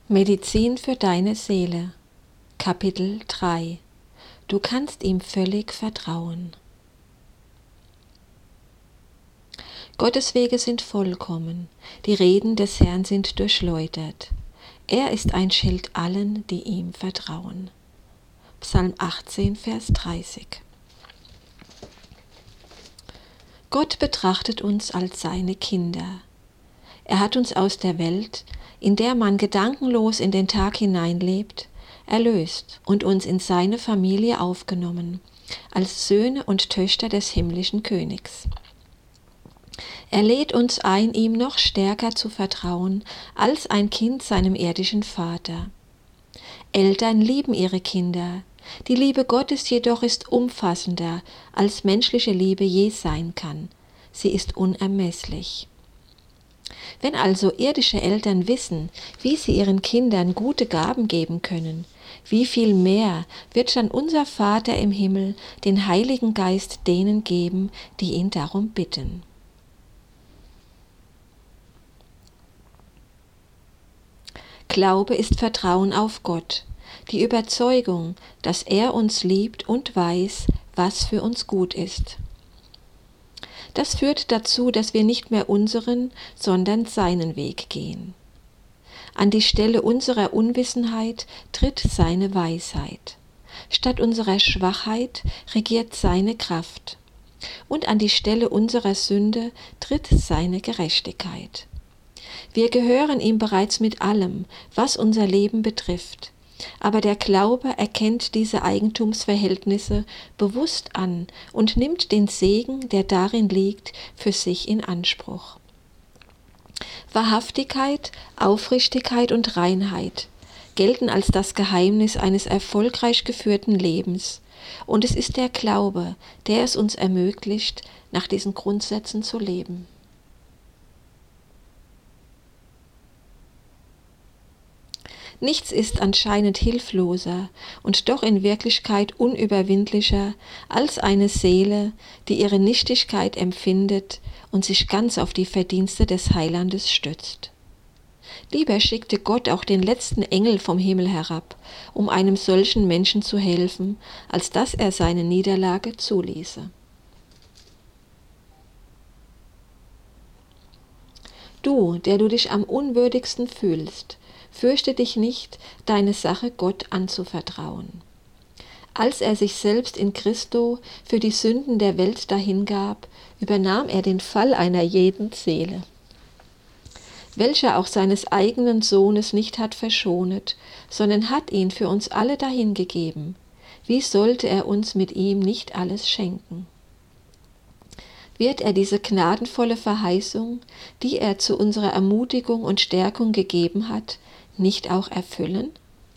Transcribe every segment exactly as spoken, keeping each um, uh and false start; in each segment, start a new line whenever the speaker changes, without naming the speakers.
Medizin für deine Seele. Kapitel drei. Du kannst ihm völlig vertrauen. Gottes Wege sind vollkommen, die Reden des Herrn sind durchläutert. Er ist ein Schild allen, die ihm vertrauen. Psalm achtzehn, Vers dreißig. Gott betrachtet uns als seine Kinder. Er hat uns aus der Welt, in der man gedankenlos in den Tag hineinlebt, erlöst und uns in seine Familie aufgenommen, als Söhne und Töchter des himmlischen Königs. Er lädt uns ein, ihm noch stärker zu vertrauen als ein Kind seinem irdischen Vater. Eltern lieben ihre Kinder, die Liebe Gottes jedoch ist umfassender, als menschliche Liebe je sein kann. Sie ist unermesslich. Wenn also irdische Eltern wissen, wie sie ihren Kindern gute Gaben geben können, wie viel mehr wird dann unser Vater im Himmel den Heiligen Geist denen geben, die ihn darum bitten. Glaube ist Vertrauen auf Gott, die Überzeugung, dass er uns liebt und weiß, was für uns gut ist. Das führt dazu, dass wir nicht mehr unseren, sondern seinen Weg gehen. An die Stelle unserer Unwissenheit tritt seine Weisheit. Statt unserer Schwachheit regiert seine Kraft. Und an die Stelle unserer Sünde tritt seine Gerechtigkeit. Wir gehören ihm bereits mit allem, was unser Leben betrifft. Aber der Glaube erkennt diese Eigentumsverhältnisse bewusst an und nimmt den Segen, der darin liegt, für sich in Anspruch. Wahrhaftigkeit, Aufrichtigkeit und Reinheit gelten als das Geheimnis eines erfolgreich geführten Lebens, und es ist der Glaube, der es uns ermöglicht, nach diesen Grundsätzen zu leben. Nichts ist anscheinend hilfloser und doch in Wirklichkeit unüberwindlicher als eine Seele, die ihre Nichtigkeit empfindet und sich ganz auf die Verdienste des Heilandes stützt. Lieber schickte Gott auch den letzten Engel vom Himmel herab, um einem solchen Menschen zu helfen, als dass er seine Niederlage zuließe. Du, der du dich am unwürdigsten fühlst, fürchte dich nicht, deine Sache Gott anzuvertrauen. Als er sich selbst in Christo für die Sünden der Welt dahingab, übernahm er den Fall einer jeden Seele, welcher auch seines eigenen Sohnes nicht hat verschonet, sondern hat ihn für uns alle dahingegeben. Wie sollte er uns mit ihm nicht alles schenken? Wird er diese gnadenvolle Verheißung, die er zu unserer Ermutigung und Stärkung gegeben hat, nicht auch erfüllen?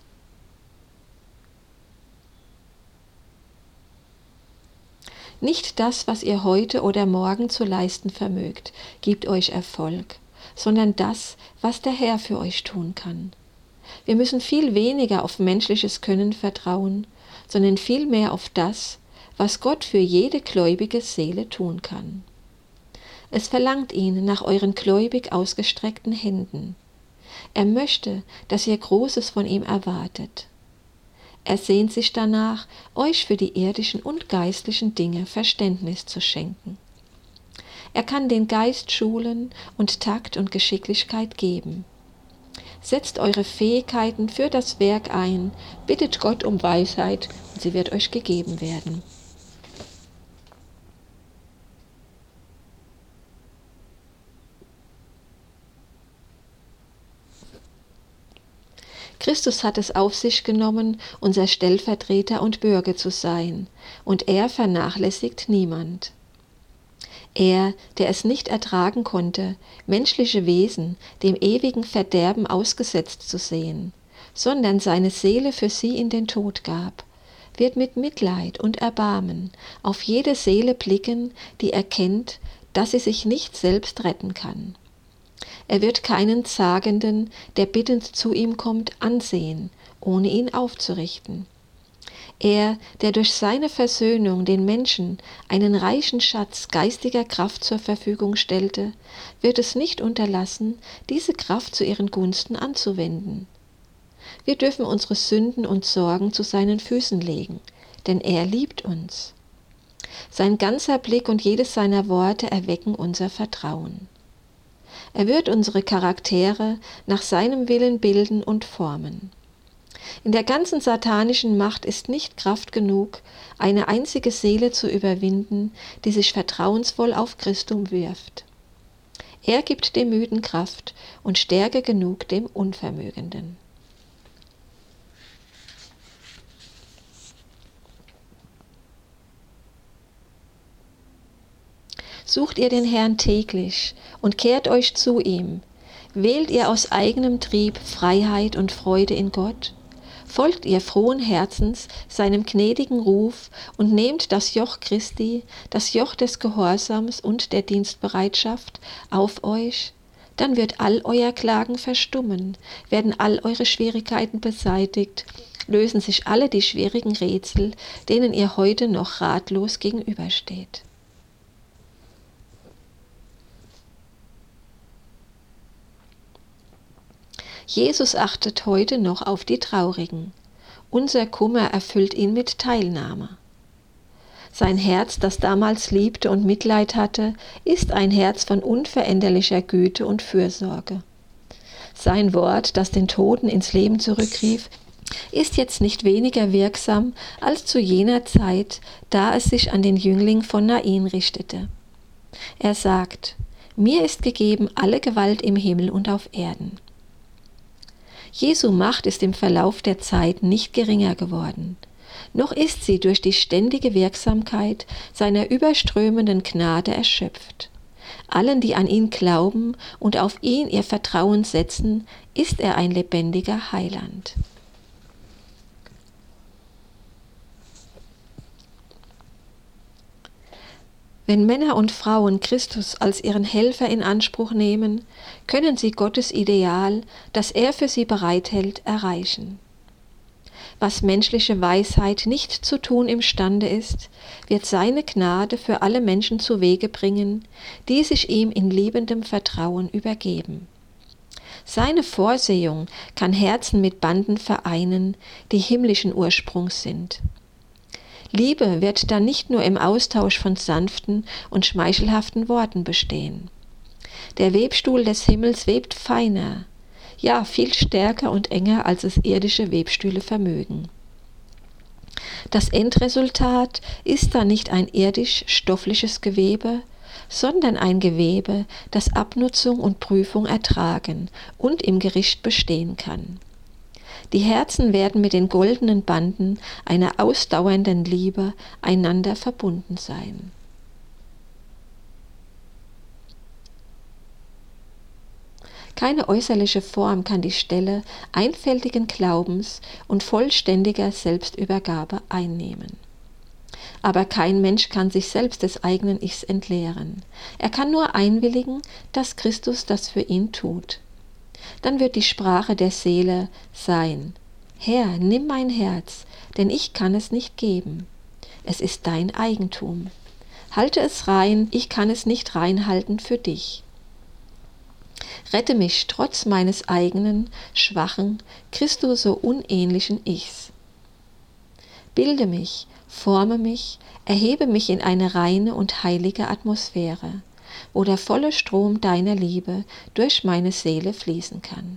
Nicht das, was ihr heute oder morgen zu leisten vermögt, gibt euch Erfolg, sondern das, was der Herr für euch tun kann. Wir müssen viel weniger auf menschliches Können vertrauen, sondern viel mehr auf das, was Gott für jede gläubige Seele tun kann. Es verlangt ihn nach euren gläubig ausgestreckten Händen. Er möchte, dass ihr Großes von ihm erwartet. Er sehnt sich danach, euch für die irdischen und geistlichen Dinge Verständnis zu schenken. Er kann den Geist schulen und Takt und Geschicklichkeit geben. Setzt eure Fähigkeiten für das Werk ein, bittet Gott um Weisheit und sie wird euch gegeben werden. Christus hat es auf sich genommen, unser Stellvertreter und Bürger zu sein, und er vernachlässigt niemand. Er, der es nicht ertragen konnte, menschliche Wesen dem ewigen Verderben ausgesetzt zu sehen, sondern seine Seele für sie in den Tod gab, wird mit Mitleid und Erbarmen auf jede Seele blicken, die erkennt, dass sie sich nicht selbst retten kann. Er wird keinen Zagenden, der bittend zu ihm kommt, ansehen, ohne ihn aufzurichten. Er, der durch seine Versöhnung den Menschen einen reichen Schatz geistiger Kraft zur Verfügung stellte, wird es nicht unterlassen, diese Kraft zu ihren Gunsten anzuwenden. Wir dürfen unsere Sünden und Sorgen zu seinen Füßen legen, denn er liebt uns. Sein ganzer Blick und jedes seiner Worte erwecken unser Vertrauen. Er wird unsere Charaktere nach seinem Willen bilden und formen. In der ganzen satanischen Macht ist nicht Kraft genug, eine einzige Seele zu überwinden, die sich vertrauensvoll auf Christum wirft. Er gibt dem Müden Kraft und Stärke genug dem Unvermögenden. Sucht ihr den Herrn täglich und kehrt euch zu ihm. Wählt ihr aus eigenem Trieb Freiheit und Freude in Gott? Folgt ihr frohen Herzens seinem gnädigen Ruf und nehmt das Joch Christi, das Joch des Gehorsams und der Dienstbereitschaft auf euch? Dann wird all euer Klagen verstummen, werden all eure Schwierigkeiten beseitigt, lösen sich alle die schwierigen Rätsel, denen ihr heute noch ratlos gegenübersteht. Jesus achtet heute noch auf die Traurigen. Unser Kummer erfüllt ihn mit Teilnahme. Sein Herz, das damals liebte und Mitleid hatte, ist ein Herz von unveränderlicher Güte und Fürsorge. Sein Wort, das den Toten ins Leben zurückrief, ist jetzt nicht weniger wirksam als zu jener Zeit, da es sich an den Jüngling von Nain richtete. Er sagt: Mir ist gegeben alle Gewalt im Himmel und auf Erden. Jesu Macht ist im Verlauf der Zeit nicht geringer geworden, noch ist sie durch die ständige Wirksamkeit seiner überströmenden Gnade erschöpft. Allen, die an ihn glauben und auf ihn ihr Vertrauen setzen, ist er ein lebendiger Heiland. Wenn Männer und Frauen Christus als ihren Helfer in Anspruch nehmen, können sie Gottes Ideal, das er für sie bereithält, erreichen. Was menschliche Weisheit nicht zu tun imstande ist, wird seine Gnade für alle Menschen zu Wege bringen, die sich ihm in liebendem Vertrauen übergeben. Seine Vorsehung kann Herzen mit Banden vereinen, die himmlischen Ursprungs sind. Liebe wird dann nicht nur im Austausch von sanften und schmeichelhaften Worten bestehen. Der Webstuhl des Himmels webt feiner, ja viel stärker und enger, als es irdische Webstühle vermögen. Das Endresultat ist dann nicht ein irdisch-stoffliches Gewebe, sondern ein Gewebe, das Abnutzung und Prüfung ertragen und im Gericht bestehen kann. Die Herzen werden mit den goldenen Banden einer ausdauernden Liebe einander verbunden sein. Keine äußerliche Form kann die Stelle einfältigen Glaubens und vollständiger Selbstübergabe einnehmen. Aber kein Mensch kann sich selbst des eigenen Ichs entleeren. Er kann nur einwilligen, dass Christus das für ihn tut. Dann wird die Sprache der Seele sein: Herr, nimm mein Herz, denn ich kann es nicht geben. Es ist dein Eigentum. Halte es rein, ich kann es nicht reinhalten für dich. Rette mich trotz meines eigenen, schwachen, Christo so unähnlichen Ichs. Bilde mich, forme mich, erhebe mich in eine reine und heilige Atmosphäre, wo der volle Strom deiner Liebe durch meine Seele fließen kann.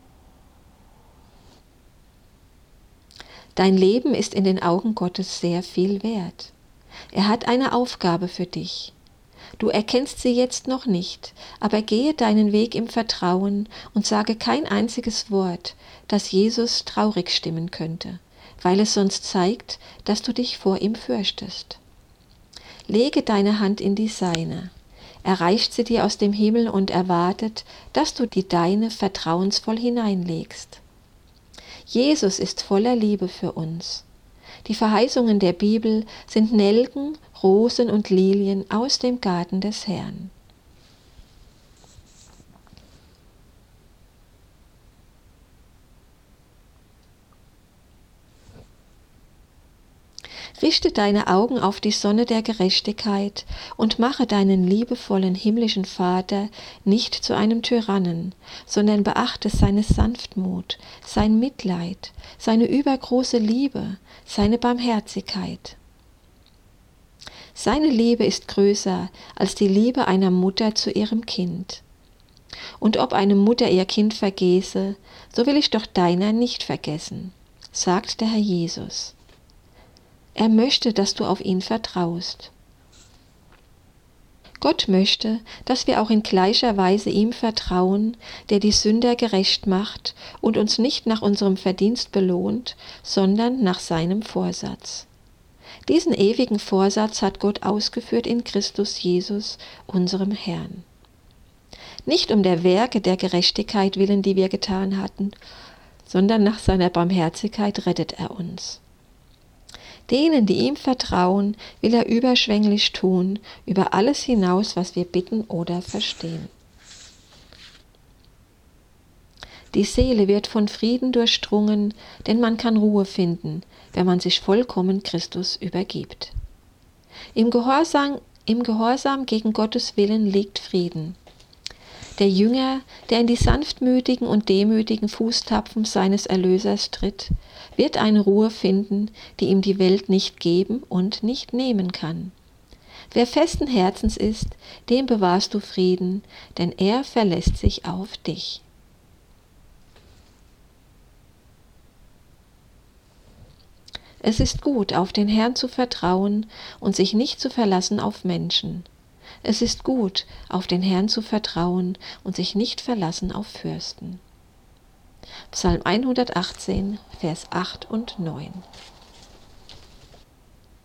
Dein Leben ist in den Augen Gottes sehr viel wert. Er hat eine Aufgabe für dich. Du erkennst sie jetzt noch nicht, aber gehe deinen Weg im Vertrauen und sage kein einziges Wort, das Jesus traurig stimmen könnte, weil es sonst zeigt, dass du dich vor ihm fürchtest. Lege deine Hand in die seine. Er reicht sie dir aus dem Himmel und erwartet, dass du die deine vertrauensvoll hineinlegst. Jesus ist voller Liebe für uns. Die Verheißungen der Bibel sind Nelken, Rosen und Lilien aus dem Garten des Herrn. Richte deine Augen auf die Sonne der Gerechtigkeit und mache deinen liebevollen himmlischen Vater nicht zu einem Tyrannen, sondern beachte seine Sanftmut, sein Mitleid, seine übergroße Liebe, seine Barmherzigkeit. Seine Liebe ist größer als die Liebe einer Mutter zu ihrem Kind. Und ob eine Mutter ihr Kind vergäße, so will ich doch deiner nicht vergessen, sagt der Herr Jesus. Er möchte, dass du auf ihn vertraust. Gott möchte, dass wir auch in gleicher Weise ihm vertrauen, der die Sünder gerecht macht und uns nicht nach unserem Verdienst belohnt, sondern nach seinem Vorsatz. Diesen ewigen Vorsatz hat Gott ausgeführt in Christus Jesus, unserem Herrn. Nicht um der Werke der Gerechtigkeit willen, die wir getan hatten, sondern nach seiner Barmherzigkeit rettet er uns. Denen, die ihm vertrauen, will er überschwänglich tun, über alles hinaus, was wir bitten oder verstehen. Die Seele wird von Frieden durchdrungen, denn man kann Ruhe finden, wenn man sich vollkommen Christus übergibt. Im Gehorsam, im Gehorsam gegen Gottes Willen liegt Frieden. Der Jünger, der in die sanftmütigen und demütigen Fußtapfen seines Erlösers tritt, wird eine Ruhe finden, die ihm die Welt nicht geben und nicht nehmen kann. Wer festen Herzens ist, dem bewahrst du Frieden, denn er verlässt sich auf dich. Es ist gut, auf den Herrn zu vertrauen und sich nicht zu verlassen auf Menschen. Es ist gut, auf den Herrn zu vertrauen und sich nicht verlassen auf Fürsten. Psalm hundertachtzehn, Vers acht und neun.